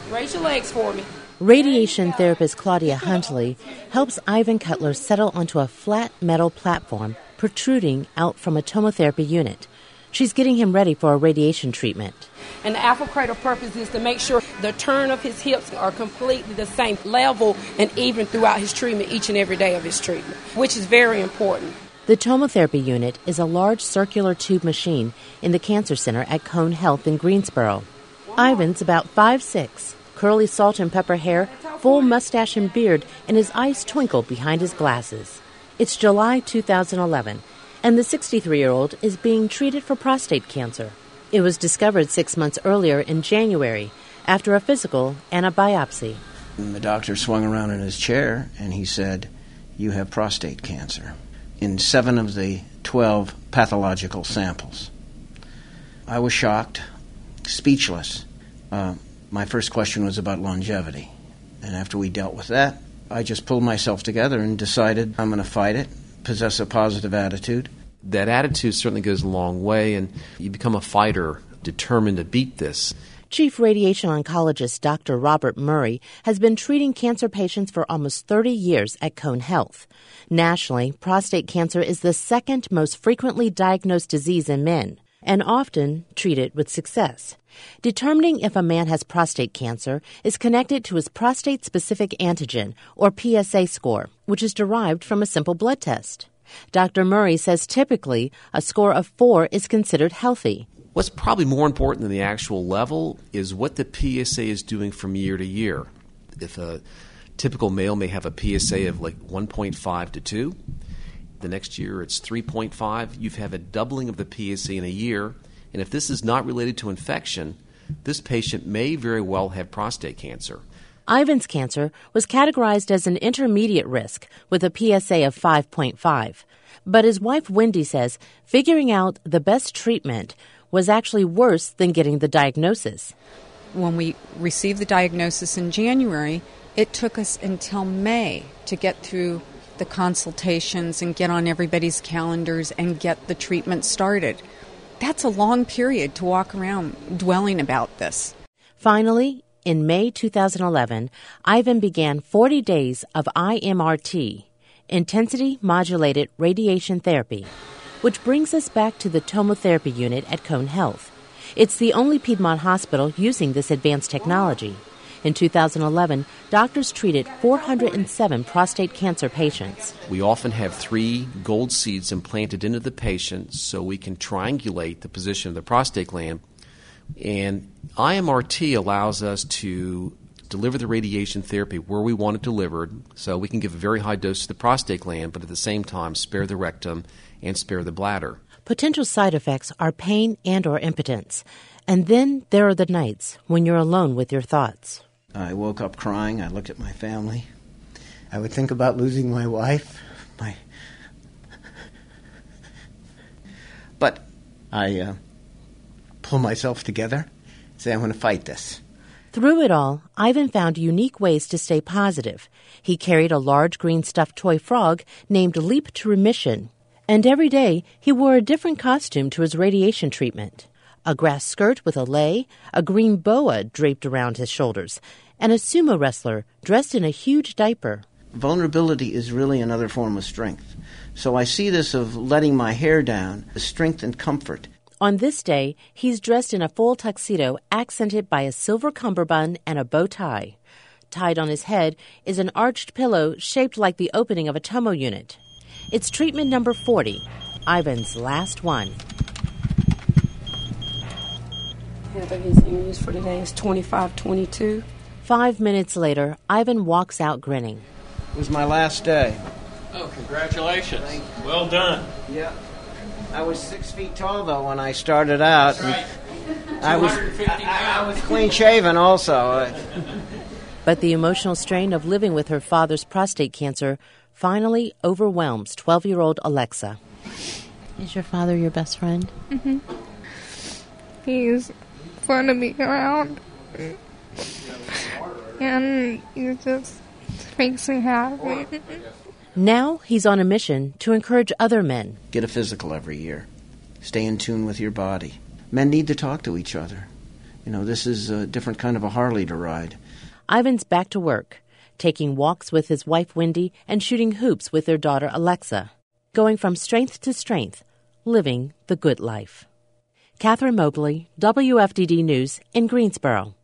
Raise your legs for me. Radiation therapist Claudia Huntley helps Ivan Cutler settle onto a flat metal platform protruding out from a tomotherapy unit. She's getting him ready for a radiation treatment. And the alpha cradle purpose is to make sure the turn of his hips are completely the same level and even throughout his treatment, each and every day of his treatment, which is very important. The tomotherapy unit is a large circular tube machine in the Cancer Center at Cone Health in Greensboro. Ivan's about 5'6", curly salt and pepper hair, full mustache and beard, and his eyes twinkle behind his glasses. It's July 2011, and the 63-year-old is being treated for prostate cancer. It was discovered 6 months earlier in January after a physical and a biopsy. And the doctor swung around in his chair and he said, "You have prostate cancer," in 7 of the 12 pathological samples. I was shocked, speechless. My first question was about longevity. And after we dealt with that, I just pulled myself together and decided I'm going to fight it, possess a positive attitude. That attitude certainly goes a long way, and you become a fighter, determined to beat this. Chief radiation oncologist Dr. Robert Murray has been treating cancer patients for almost 30 years at Cone Health. Nationally, prostate cancer is the second most frequently diagnosed disease in men, and often treated with success. Determining if a man has prostate cancer is connected to his prostate-specific antigen, or PSA score, which is derived from a simple blood test. Dr. Murray says typically a score of 4 is considered healthy. What's probably more important than the actual level is what the PSA is doing from year to year. If a typical male may have a PSA of like 1.5 to 2, the next year it's 3.5, you've had a doubling of the PSA in a year, and if this is not related to infection, this patient may very well have prostate cancer. Ivan's cancer was categorized as an intermediate risk with a PSA of 5.5. But his wife Wendy says figuring out the best treatment was actually worse than getting the diagnosis. When we received the diagnosis in January, it took us until May to get through the consultations and get on everybody's calendars and get the treatment started. That's a long period to walk around dwelling about this. Finally, in May 2011, Ivan began 40 days of IMRT, intensity modulated radiation therapy, which brings us back to the tomotherapy unit at Cone Health. It's the only Piedmont hospital using this advanced technology. In 2011, doctors treated 407 prostate cancer patients. We often have 3 gold seeds implanted into the patient so we can triangulate the position of the prostate gland. And IMRT allows us to deliver the radiation therapy where we want it delivered, so we can give a very high dose to the prostate gland, but at the same time spare the rectum and spare the bladder. Potential side effects are pain and or impotence. And then there are the nights when you're alone with your thoughts. I woke up crying. I looked at my family. I would think about losing my wife. But I pull myself together, say I'm going to fight this. Through it all, Ivan found unique ways to stay positive. He carried a large green stuffed toy frog named Leap to Remission. And every day, he wore a different costume to his radiation treatment. A grass skirt with a lei, a green boa draped around his shoulders, and a sumo wrestler dressed in a huge diaper. Vulnerability is really another form of strength. So I see this of letting my hair down as strength and comfort. On this day, he's dressed in a full tuxedo accented by a silver cummerbund and a bow tie. Tied on his head is an arched pillow shaped like the opening of a tomo unit. It's treatment number 40, Ivan's last one. Heather, his news for today is 2522. 5 minutes later, Ivan walks out grinning. It was my last day. Oh, congratulations. Well done. Yeah. I was 6 feet tall, though, when I started out. That's right. I was clean-shaven also. But the emotional strain of living with her father's prostate cancer finally overwhelms 12-year-old Alexa. Is your father your best friend? Mm-hmm. He's fun to be around. And he just makes me happy. Now he's on a mission to encourage other men. Get a physical every year. Stay in tune with your body. Men need to talk to each other. This is a different kind of a Harley to ride. Ivan's back to work, taking walks with his wife Wendy and shooting hoops with their daughter Alexa, going from strength to strength, living the good life. Catherine Mobley, WFDD News in Greensboro.